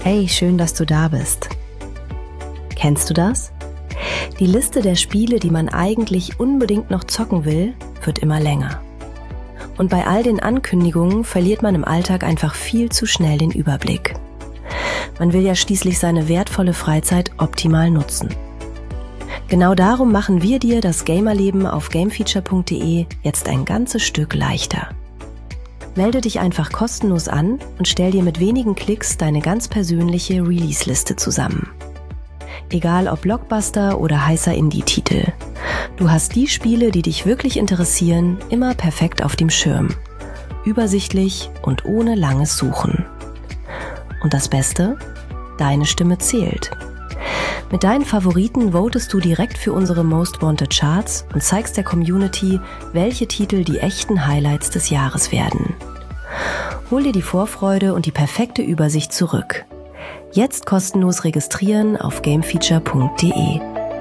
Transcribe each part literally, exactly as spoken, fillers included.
Hey, schön, dass du da bist. Kennst du das? Die Liste der Spiele, die man eigentlich unbedingt noch zocken will, wird immer länger. Und bei all den Ankündigungen verliert man im Alltag einfach viel zu schnell den Überblick. Man will ja schließlich seine wertvolle Freizeit optimal nutzen. Genau darum machen wir dir das Gamerleben auf gamefeature punkt de jetzt ein ganzes Stück leichter. Melde dich einfach kostenlos an und stell dir mit wenigen Klicks deine ganz persönliche Release-Liste zusammen. Egal ob Blockbuster oder heißer Indie-Titel. Du hast die Spiele, die dich wirklich interessieren, immer perfekt auf dem Schirm. Übersichtlich und ohne langes Suchen. Und das Beste? Deine Stimme zählt. Mit deinen Favoriten votest du direkt für unsere Most Wanted Charts und zeigst der Community, welche Titel die echten Highlights des Jahres werden. Hol dir die Vorfreude und die perfekte Übersicht zurück. Jetzt kostenlos registrieren auf gamefeature punkt de.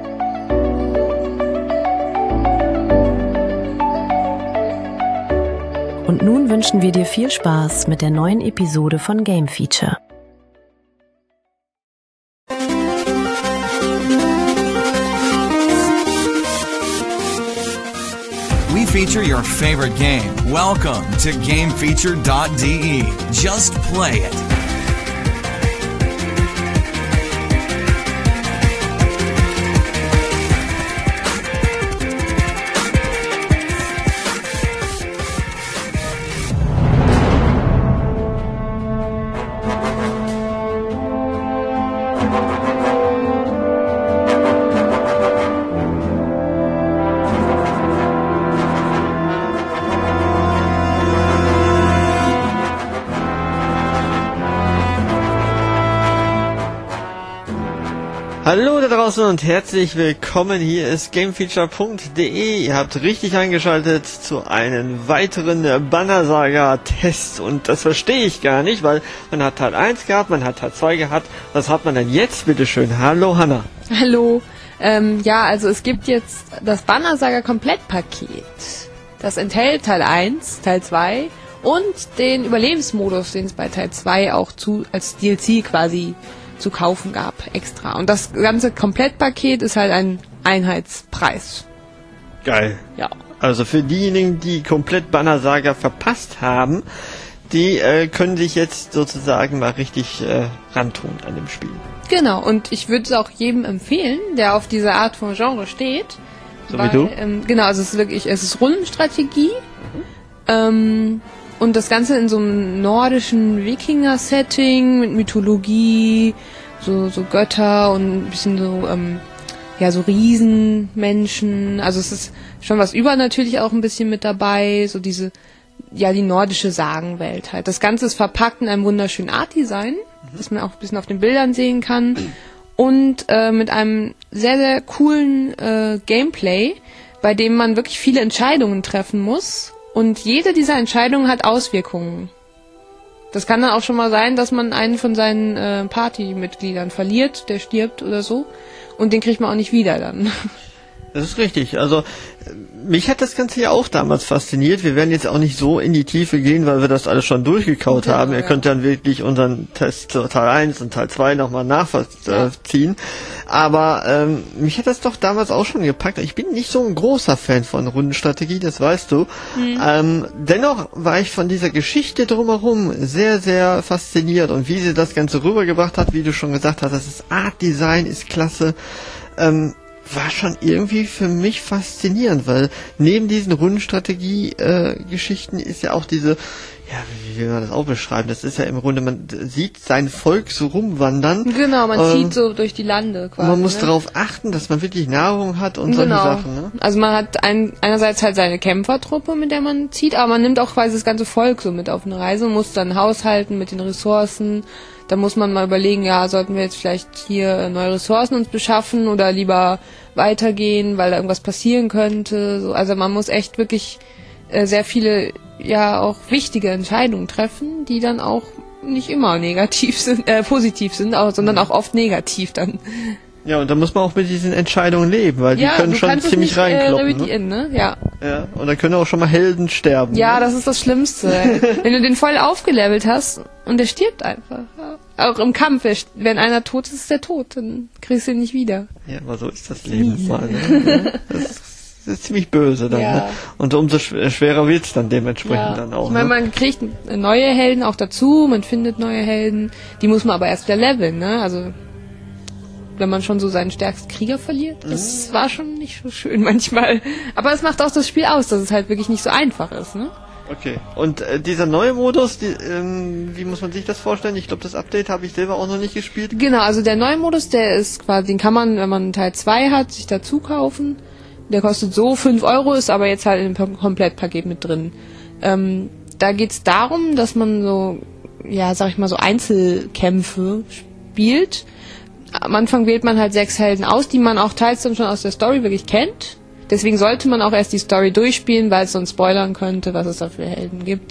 Und nun wünschen wir dir viel Spaß mit der neuen Episode von Game Feature. We feature your favorite game. Welcome to game feature dot de. Just play it. Hallo da draußen und herzlich willkommen, hier ist gamefeature punkt de. Ihr habt richtig eingeschaltet zu einem weiteren Bannersaga-Test und das verstehe ich gar nicht, weil man hat Teil eins gehabt, man hat Teil zwei gehabt. Was hat man denn jetzt, bitteschön? Hallo Hanna. Hallo. Ähm, ja, also es gibt jetzt das Bannersaga-Komplettpaket. Das enthält Teil eins, Teil zwei und den Überlebensmodus, den es bei Teil zwei auch zu als D L C quasi zu kaufen gab, extra. Und das ganze Komplettpaket ist halt ein Einheitspreis. Geil. Ja. Also für diejenigen, die komplett Bannersaga verpasst haben, die äh, können sich jetzt sozusagen mal richtig äh, rantun an dem Spiel. Genau, und ich würde es auch jedem empfehlen, der auf diese Art von Genre steht. So weil, wie du? Ähm, genau, also es ist wirklich, es ist Rundenstrategie. Mhm. Ähm, Und das Ganze in so einem nordischen Wikinger-Setting mit Mythologie, so, so Götter und ein bisschen so, ähm, ja, so Riesenmenschen. Also es ist schon was übernatürlich auch ein bisschen mit dabei, so diese, ja, die nordische Sagenwelt halt. Das Ganze ist verpackt in einem wunderschönen Art-Design, mhm. das man auch ein bisschen auf den Bildern sehen kann. Und äh, mit einem sehr, sehr coolen äh, Gameplay, bei dem man wirklich viele Entscheidungen treffen muss. Und jede dieser Entscheidungen hat Auswirkungen. Das kann dann auch schon mal sein, dass man einen von seinen äh, Partymitgliedern verliert, der stirbt oder so. Und den kriegt man auch nicht wieder dann. Das ist richtig. Also mich hat das Ganze ja auch damals fasziniert. Wir werden jetzt auch nicht so in die Tiefe gehen, weil wir das alles schon durchgekaut ja, haben. Ihr ja. könnt dann wirklich unseren Test Teil eins und Teil zwei nochmal nachvollziehen. Ja. Aber ähm, mich hat das doch damals auch schon gepackt. Ich bin nicht so ein großer Fan von Rundenstrategie, das weißt du. Mhm. Ähm, dennoch war ich von dieser Geschichte drumherum sehr, sehr fasziniert. Und wie sie das Ganze rübergebracht hat, wie du schon gesagt hast, das ist Art Design, ist klasse. Ähm, war schon irgendwie für mich faszinierend, weil neben diesen Rundenstrategie-Geschichten äh, ist ja auch diese, ja, wie will man das auch beschreiben, das ist ja im Grunde, man sieht sein Volk so rumwandern. Genau, man ähm, zieht so durch die Lande quasi. Man muss ne? darauf achten, dass man wirklich Nahrung hat und genau. solche Sachen. Ne? Also man hat ein, einerseits halt seine Kämpfertruppe, mit der man zieht, aber man nimmt auch quasi das ganze Volk so mit auf eine Reise und muss dann haushalten mit den Ressourcen. Da muss man mal überlegen, ja, sollten wir jetzt vielleicht hier neue Ressourcen uns beschaffen oder lieber weitergehen, weil da irgendwas passieren könnte. So, also man muss echt wirklich äh, sehr viele, ja, auch wichtige Entscheidungen treffen, die dann auch nicht immer negativ sind, äh, positiv sind, auch, sondern auch oft negativ dann. Ja, und da muss man auch mit diesen Entscheidungen leben, weil die ja, können schon ziemlich nicht, reinkloppen. Äh, ne? ne? Ja. Ja, und dann können auch schon mal Helden sterben. Ja, ne? Das ist das Schlimmste. Wenn du den voll aufgelevelt hast und der stirbt einfach. Ja. auch im Kampf, wenn einer tot ist, ist der tot, dann kriegst du ihn nicht wieder. Ja, aber so ist das Leben mal. Ne? Das ist ziemlich böse dann. Ja. Ne? Und umso schwerer wird's dann dementsprechend Ja. dann auch. Ich meine, ne? man kriegt neue Helden auch dazu, man findet neue Helden, die muss man aber erst wieder leveln, ne? Also wenn man schon so seinen stärksten Krieger verliert, das mhm. war schon nicht so schön manchmal. Aber es macht auch das Spiel aus, dass es halt wirklich nicht so einfach ist, ne? Okay. Und äh, dieser neue Modus, die, ähm, wie muss man sich das vorstellen? Ich glaube, das Update habe ich selber auch noch nicht gespielt. Genau, also der neue Modus, der ist quasi, den kann man, wenn man Teil zwei hat, sich dazu kaufen. Der kostet so fünf Euro, ist aber jetzt halt im Komplettpaket mit drin. Ähm, da geht's darum, dass man so, ja, sag ich mal, so Einzelkämpfe spielt. Am Anfang wählt man halt sechs Helden aus, die man auch teils dann schon aus der Story wirklich kennt. Deswegen sollte man auch erst die Story durchspielen, weil es sonst spoilern könnte, was es da für Helden gibt.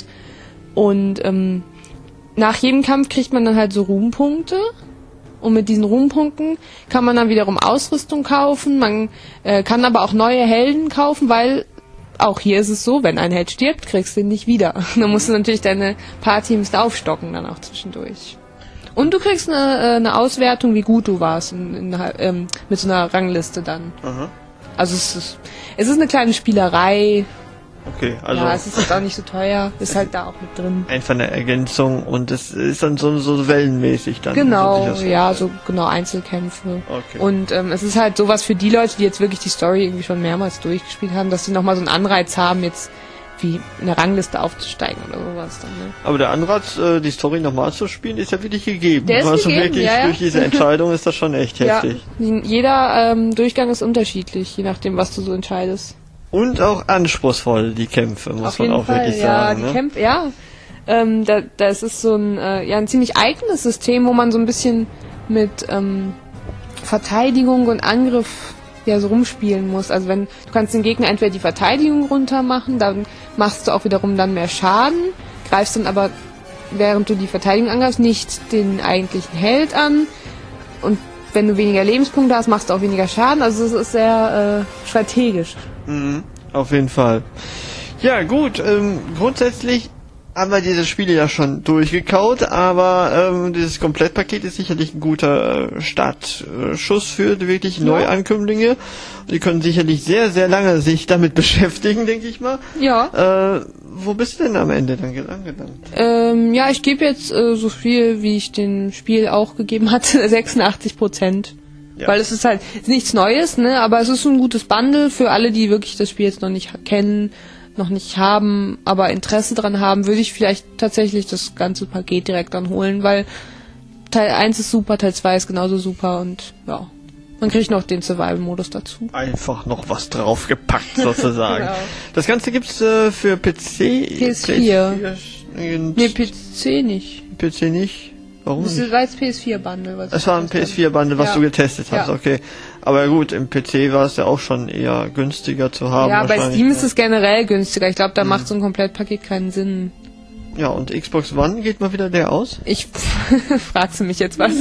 Und ähm, nach jedem Kampf kriegt man dann halt so Ruhmpunkte. Und mit diesen Ruhmpunkten kann man dann wiederum Ausrüstung kaufen. Man äh, kann aber auch neue Helden kaufen, weil auch hier ist es so, wenn ein Held stirbt, kriegst du ihn nicht wieder. Dann musst du natürlich deine paar Teams da aufstocken dann auch zwischendurch. Und du kriegst eine, eine Auswertung, wie gut du warst in, in, ähm, mit so einer Rangliste dann. Aha. Also es ist, es ist eine kleine Spielerei. Okay, also ja, es ist jetzt auch nicht so teuer. Ist halt da auch mit drin. einfach eine Ergänzung und es ist dann so, so wellenmäßig dann. Genau, so ja, so genau Einzelkämpfe. Okay. Und ähm, es ist halt sowas für die Leute, die jetzt wirklich die Story irgendwie schon mehrmals durchgespielt haben, dass sie nochmal so einen Anreiz haben, jetzt wie in der Rangliste aufzusteigen oder sowas dann, ne? Aber der Anreiz, äh, die Story nochmal zu spielen, ist ja wirklich gegeben. Der ist also gegeben, wirklich ja, ja. durch diese Entscheidung ist das schon echt heftig. Ja, jeder ähm, Durchgang ist unterschiedlich, je nachdem, was du so entscheidest. Und auch anspruchsvoll, die Kämpfe, muss Auf man jeden auch Fall, wirklich ja, sagen. die Ne? Kämpfe, ja. Ähm, da, das ist so ein, äh, ja, ein ziemlich eigenes System, wo man so ein bisschen mit ähm, Verteidigung und Angriff ja so rumspielen muss. Also wenn du kannst den Gegner entweder die Verteidigung runter machen, dann machst du auch wiederum dann mehr Schaden, greifst dann aber, während du die Verteidigung angreifst, nicht den eigentlichen Held an. Und wenn du weniger Lebenspunkte hast, machst du auch weniger Schaden. Also es ist sehr äh, strategisch. Mhm, auf jeden Fall. Ja, gut, ähm, grundsätzlich haben wir diese Spiele ja schon durchgekaut, aber ähm, dieses Komplettpaket ist sicherlich ein guter äh, Startschuss für die wirklich Ja. Neuankömmlinge. Die können sicherlich sehr, sehr lange sich damit beschäftigen, denke ich mal. Ja. Äh, wo bist du denn am Ende dann angelangt? Ähm, ja, ich gebe jetzt äh, so viel, wie ich dem Spiel auch gegeben hatte, sechsundachtzig Prozent. Ja. Weil es ist halt ist nichts Neues, ne? Aber es ist ein gutes Bundle für alle, die wirklich das Spiel jetzt noch nicht kennen, noch nicht haben, aber Interesse dran haben, würde ich vielleicht tatsächlich das ganze Paket direkt dann holen, weil Teil eins ist super, Teil zwei ist genauso super und ja, man kriegt noch den Survival-Modus dazu. Einfach noch was draufgepackt sozusagen. Genau. Das Ganze gibt's äh, für P C, P S vier. P S vier und Nee, P C nicht. P C nicht. Warum Das nicht? war jetzt P S vier Bundle. Was Es war ein P S vier Bundle, was Ja. du getestet hast, Ja. okay. Aber gut, im P C war es ja auch schon eher günstiger zu haben. Ja, bei wahrscheinlich. Steam ist es generell günstiger. Ich glaube, da macht so ein Komplettpaket keinen Sinn. Ja, und Xbox One geht mal wieder der aus? Ich fragst du mich jetzt was?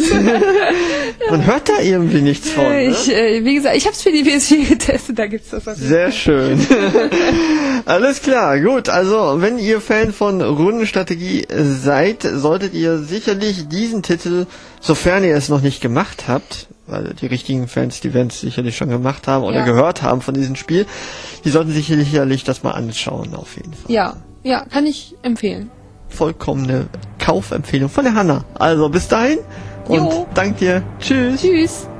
Man hört da irgendwie nichts von, ne? Ich, äh, wie gesagt, ich habe es für die P S vier getestet, da gibt's das. Sehr schön. Alles klar, gut. Also, wenn ihr Fan von Rundenstrategie seid, solltet ihr sicherlich diesen Titel, sofern ihr es noch nicht gemacht habt, weil die richtigen Fans, die werden es sicherlich schon gemacht haben oder Ja. gehört haben von diesem Spiel, die sollten sich sicherlich das mal anschauen, auf jeden Fall. Ja, ja, kann ich empfehlen. Vollkommene Kaufempfehlung von der Hanna. Also, bis dahin und Jo. dank dir. Tschüss. Tschüss.